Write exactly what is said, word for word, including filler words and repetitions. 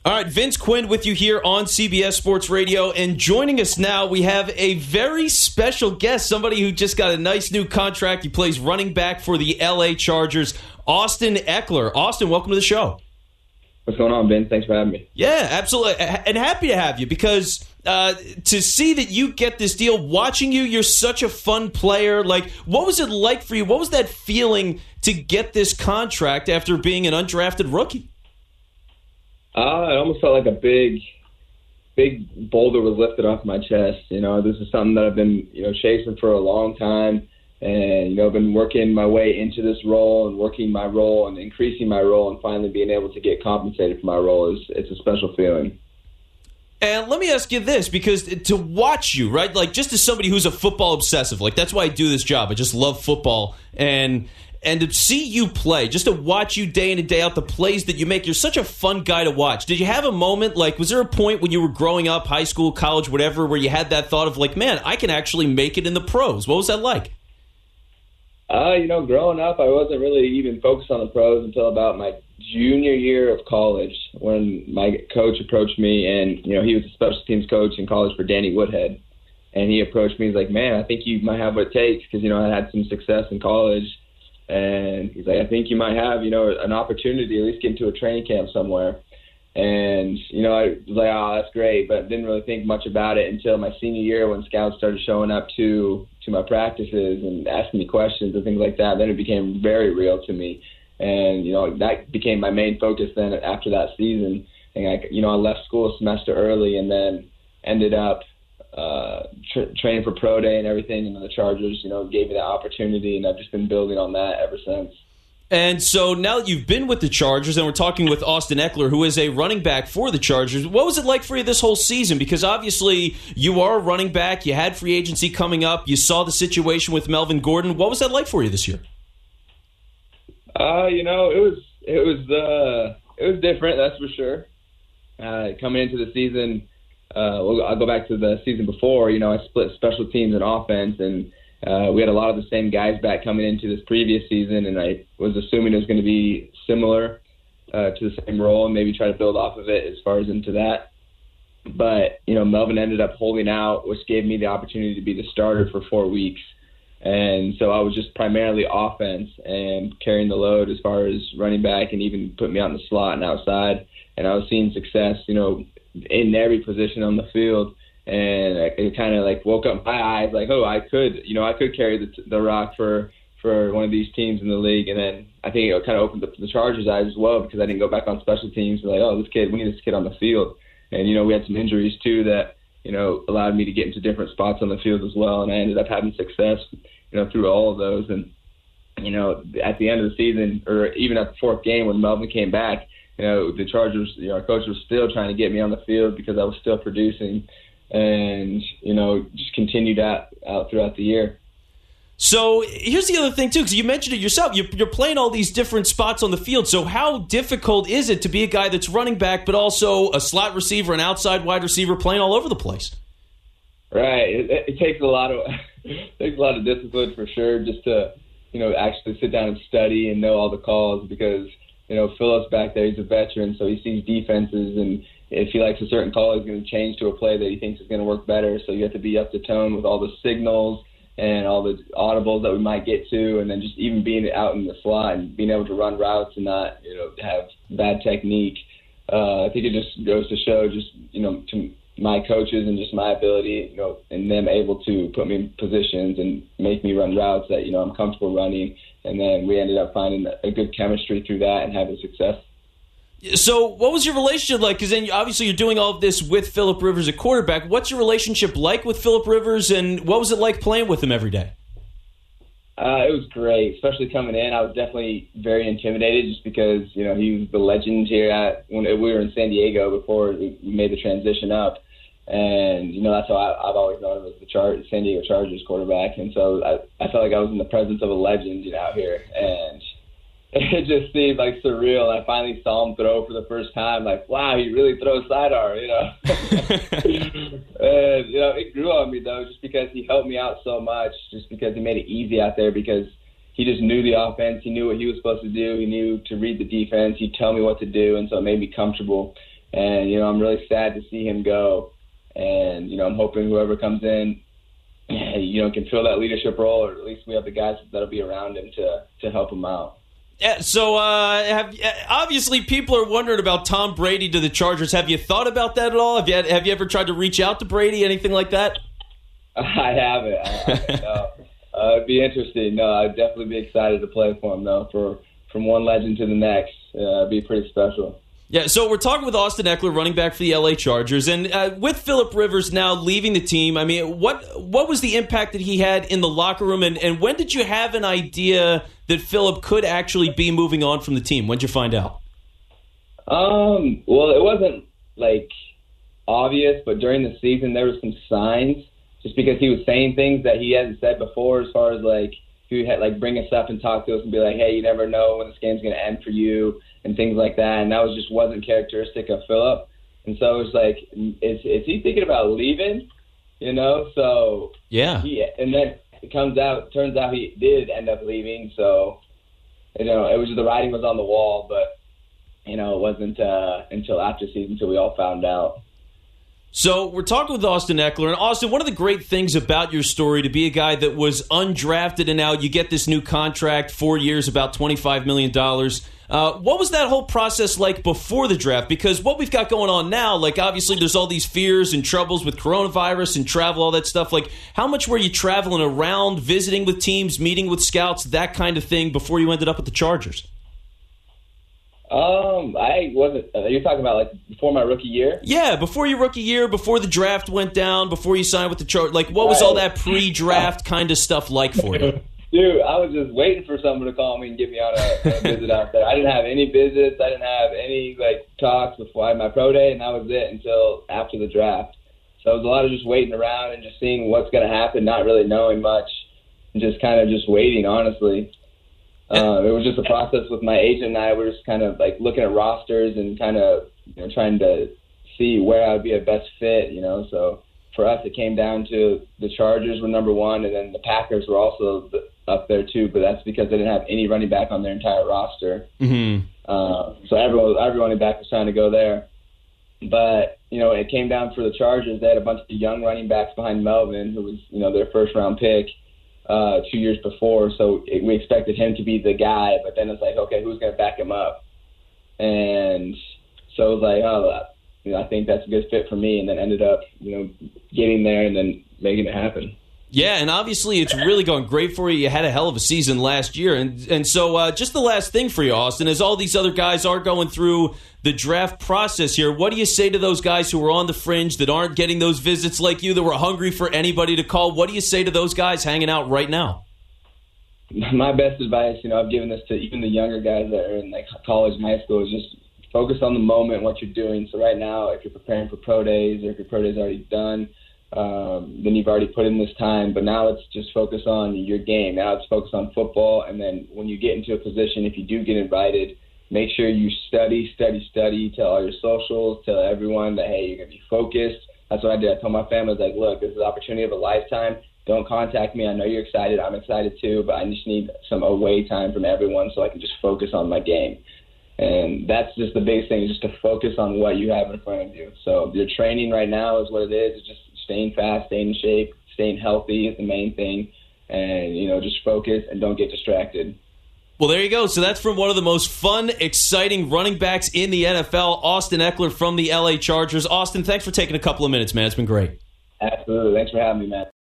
All right, Vince Quinn with you here on C B S Sports Radio, and joining us now, we have a very special guest, somebody who just got a nice new contract. He plays running back for the L A Chargers, Austin Ekeler. Austin, welcome to the show. What's going on, Ben? Thanks for having me. Yeah, absolutely, and happy to have you because uh, to see that you get this deal, watching you, you're such a fun player. Like, what was it like for you? What was that feeling to get this contract after being an undrafted rookie? Uh, it almost felt like a big, big boulder was lifted off my chest. You know, this is something that I've been, you know, chasing for a long time. And, you know, I've been working my way into this role and working my role and increasing my role and finally being able to get compensated for my role is it's a special feeling. And let me ask you this, because to watch you, right, like just as somebody who's a football obsessive, like that's why I do this job. I just love football. And and to see you play, just to watch you day in and day out, the plays that you make, you're such a fun guy to watch. Did you have a moment, like, was there a point when you were growing up, high school, college, whatever, where you had that thought of like, man, I can actually make it in the pros? What was that like? Uh, you know, growing up, I wasn't really even focused on the pros until about my junior year of college when my coach approached me, and, you know, he was a special teams coach in college for Danny Woodhead. And he approached me. He's like, man, I think you might have what it takes because, you know, I had some success in college. And he's like, I think you might have, you know, an opportunity to at least get into a training camp somewhere. And, you know, I was like, oh, that's great, but didn't really think much about it until my senior year when scouts started showing up to, to my practices and asking me questions and things like that. Then it became very real to me. And, you know, that became my main focus then after that season. And, I, you know, I left school a semester early and then ended up uh, tra- training for pro day and everything. And the Chargers, you know, gave me that opportunity, and I've just been building on that ever since. And so now that you've been with the Chargers, and we're talking with Austin Ekeler, who is a running back for the Chargers, what was it like for you this whole season? Because obviously you are a running back, you had free agency coming up, you saw the situation with Melvin Gordon. What was that like for you this year? Uh, you know, it was it was uh, it was different, that's for sure. Uh, coming into the season, uh, well, I'll go back to the season before. You know, I split special teams and offense, and Uh, we had a lot of the same guys back coming into this previous season, and I was assuming it was going to be similar uh, to the same role and maybe try to build off of it as far as into that. But, you know, Melvin ended up holding out, which gave me the opportunity to be the starter for four weeks. And so I was just primarily offense and carrying the load as far as running back and even put me out in the slot and outside. And I was seeing success, you know, in every position on the field. And it kind of like woke up my eyes like, oh, I could, you know, I could carry the the rock for, for one of these teams in the league. And then I think it kind of opened up the Chargers' eyes as well because I didn't go back on special teams. Like, oh, this kid, we need this kid on the field. And, you know, we had some injuries too that, you know, allowed me to get into different spots on the field as well. And I ended up having success, you know, through all of those. And, you know, at the end of the season or even at the fourth game when Melvin came back, you know, the Chargers, you know, our coach was still trying to get me on the field because I was still producing. And, you know, just continued that out throughout the year. So here's the other thing, too, because you mentioned it yourself. You're, you're playing all these different spots on the field. So how difficult is it to be a guy that's running back but also a slot receiver, an outside wide receiver, playing all over the place? Right. It, it takes a lot of it takes a lot of discipline for sure just to, you know, actually sit down and study and know all the calls because, you know, Phillips back there, he's a veteran, so he sees defenses, and if he likes a certain call, he's going to change to a play that he thinks is going to work better. So you have to be up to tone with all the signals and all the audibles that we might get to, and then just even being out in the slot and being able to run routes and not, you know, have bad technique. Uh, I think it just goes to show just, you know, to my coaches and just my ability, you know, and them able to put me in positions and make me run routes that, you know, I'm comfortable running. And then we ended up finding a good chemistry through that and having success. So what was your relationship like? Because then obviously you're doing all of this with Phillip Rivers at quarterback. What's your relationship like with Phillip Rivers, and what was it like playing with him every day? Uh, it was great, especially coming in. I was definitely very intimidated just because, you know, he was the legend here at when we were in San Diego before we made the transition up. And, you know, that's how I, I've always known him as the Char- San Diego Chargers quarterback. And so I, I felt like I was in the presence of a legend, you know, out here. And it just seemed like surreal. I finally saw him throw for the first time. Like, wow, he really throws sidearm, you know. And, you know, it grew on me, though, just because he helped me out so much, just because he made it easy out there because he just knew the offense. He knew what he was supposed to do. He knew to read the defense. He'd tell me what to do, and so it made me comfortable. And, you know, I'm really sad to see him go. And, you know, I'm hoping whoever comes in, you know, can fill that leadership role, or at least we have the guys that'll be around him to, to help him out. Yeah, so uh, have, obviously people are wondering about Tom Brady to the Chargers. Have you thought about that at all? Have you, have you ever tried to reach out to Brady, anything like that? I haven't. I, no. uh, it'd be interesting. No, I'd definitely be excited to play for him, though. For from one legend to the next, uh, it'd be pretty special. Yeah, so we're talking with Austin Ekeler, running back for the L A Chargers, and uh, with Phillip Rivers now leaving the team, I mean, what what was the impact that he had in the locker room, and, and when did you have an idea that Phillip could actually be moving on from the team? When did you find out? Um, well, it wasn't like obvious, but during the season there were some signs. Just because he was saying things that he hadn't said before, as far as like he would like bring us up and talk to us and be like, "Hey, you never know when this game's going to end for you," and things like that. And that was just wasn't characteristic of Phillip. And so it was like, is is he thinking about leaving? You know, so yeah. He, and then it comes out, turns out he did end up leaving. So you know, it was the writing was on the wall, but you know, it wasn't uh, until after season until we all found out. So we're talking with Austin Ekeler. And Austin, one of the great things about your story, to be a guy that was undrafted and now you get this new contract, four years, about twenty-five million dollars. Uh, what was that whole process like before the draft? Because what we've got going on now, like obviously there's all these fears and troubles with coronavirus and travel, all that stuff. Like how much were you traveling around, visiting with teams, meeting with scouts, that kind of thing before you ended up with the Chargers? Um, I wasn't. Uh, you're talking about like before my rookie year? Yeah, before your rookie year, before the draft went down, before you signed with the Chargers. Like, what was all that pre-draft kind of stuff like for you? Dude, I was just waiting for someone to call me and get me on a, a visit out there. I didn't have any visits. I didn't have any like talks before I had my pro day, and that was it until after the draft. So it was a lot of just waiting around and just seeing what's going to happen, not really knowing much, and just kind of just waiting, honestly. Uh, it was just a process with my agent and I. We were just kind of like looking at rosters and kind of you know, trying to see where I would be a best fit, you know. So for us, it came down to the Chargers were number one, and then the Packers were also up there too. But that's because they didn't have any running back on their entire roster. Mm-hmm. Uh, so everyone, every running back was trying to go there. But you know, it came down for the Chargers. They had a bunch of young running backs behind Melvin, who was you know their first round pick. Uh, two years before, so it, we expected him to be the guy, but then it's like, okay, who's going to back him up? And so it was like, oh, you know, I think that's a good fit for me, and then ended up, you know, getting there and then making it happen. Yeah, and obviously it's really going great for you. You had a hell of a season last year. And and so uh, just the last thing for you, Austin, as all these other guys are going through the draft process here, what do you say to those guys who are on the fringe that aren't getting those visits like you, that were hungry for anybody to call? What do you say to those guys hanging out right now? My best advice, you know, I've given this to even the younger guys that are in like college and high school, is just focus on the moment, what you're doing. So right now, if you're preparing for pro days or if your pro day's already done, Um, then you've already put in this time, but now let's just focus on your game. Now let's focus on football, and then when you get into a position, if you do get invited, make sure you study, study, study, tell all your socials, tell everyone that, hey, you're going to be focused. That's what I did. I told my family, I was like, look, this is the opportunity of a lifetime. Don't contact me. I know you're excited. I'm excited too, but I just need some away time from everyone so I can just focus on my game. And that's just the biggest thing, is just to focus on what you have in front of you. So your training right now is what it is. It's just staying fast, staying in shape, staying healthy is the main thing. And, you know, just focus and don't get distracted. Well, there you go. So that's from one of the most fun, exciting running backs in the N F L, Austin Ekeler from the L A Chargers. Austin, thanks for taking a couple of minutes, man. It's been great. Absolutely. Thanks for having me, man.